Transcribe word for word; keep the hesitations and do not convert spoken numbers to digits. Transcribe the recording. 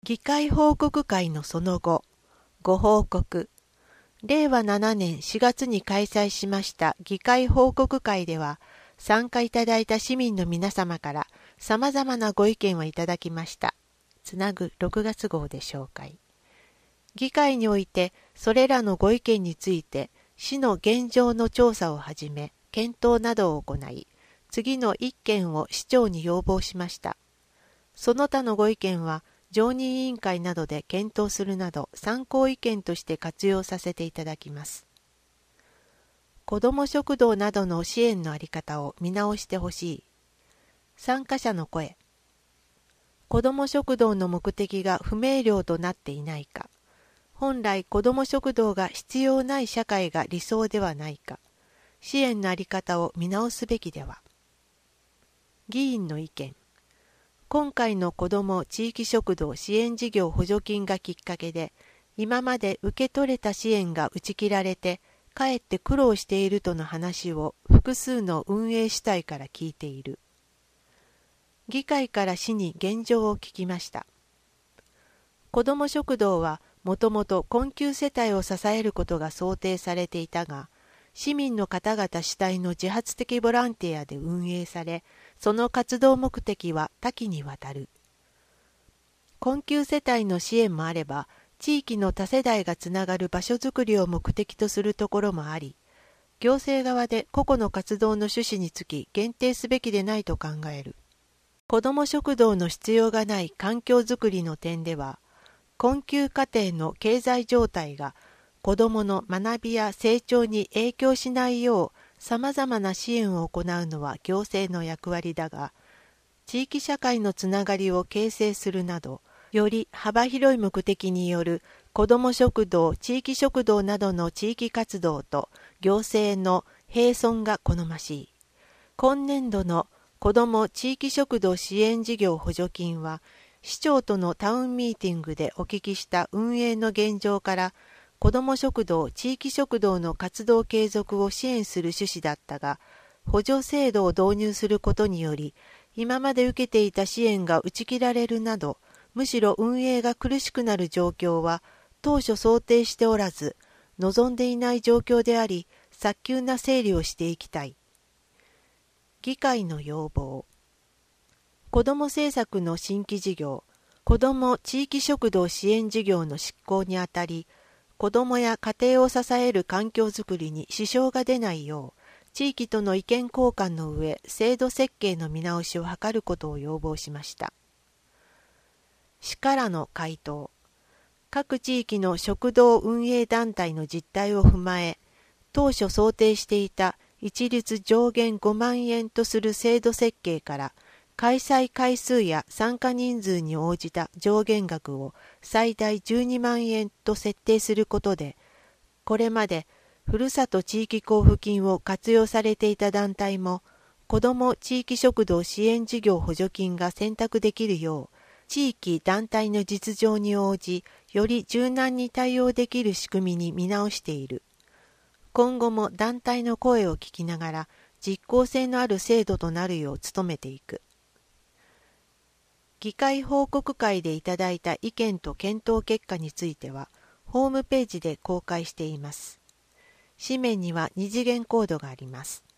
議会報告会のその後、ご報告。れいわななねんしがつに開催しました議会報告会では、参加いただいた市民の皆様から様々なご意見をいただきました。つなぐろくがつ号で紹介。議会において、それらのご意見について、市の現状の調査をはじめ、検討などを行い、次の一件を市長に要望しました。その他のご意見は、常任委員会などで検討するなど参考意見として活用させていただきます。子ども食堂などの支援のあり方を見直してほしい。参加者の声。子ども食堂の目的が不明瞭となっていないか。本来子ども食堂が必要ない社会が理想ではないか。支援のあり方を見直すべきでは。議員の意見。今回の子ども地域食堂支援事業補助金がきっかけで、今まで受け取れた支援が打ち切られて、かえって苦労しているとの話を複数の運営主体から聞いている。議会から市に現状を聞きました。子ども食堂はもともと困窮世帯を支えることが想定されていたが、市民の方々主体の自発的ボランティアで運営され、その活動目的は多岐にわたる。困窮世帯の支援もあれば、地域の多世代がつながる場所づくりを目的とするところもあり、行政側で個々の活動の趣旨につき限定すべきでないと考える。子ども食堂の必要がない環境づくりの点では、困窮家庭の経済状態が子どもの学びや成長に影響しないようさまざまな支援を行うのは行政の役割だが、地域社会のつながりを形成するなど、より幅広い目的による子ども食堂、地域食堂などの地域活動と行政の並存が好ましい。今年度の子ども地域食堂支援事業補助金は、市長とのタウンミーティングでお聞きした運営の現状から、子ども食堂、地域食堂の活動継続を支援する趣旨だったが、補助制度を導入することにより、今まで受けていた支援が打ち切られるなど、むしろ運営が苦しくなる状況は、当初想定しておらず、望んでいない状況であり、早急な整理をしていきたい。議会の要望。子ども政策の新規事業、子ども地域食堂支援事業の執行にあたり、子どもや家庭を支える環境づくりに支障が出ないよう、地域との意見交換の上、制度設計の見直しを図ることを要望しました。市からの回答。各地域の食堂運営団体の実態を踏まえ、当初想定していた一律上限ごまんえんとする制度設計から、開催回数や参加人数に応じた上限額を最大じゅうにまんえんと設定することで、これまでふるさと地域交付金を活用されていた団体も、子ども地域食堂支援事業補助金が選択できるよう、地域団体の実情に応じ、より柔軟に対応できる仕組みに見直している。今後も団体の声を聞きながら、実効性のある制度となるよう努めていく。議会報告会でいただいた意見と検討結果については、ホームページで公開しています。紙面には二次元コードがあります。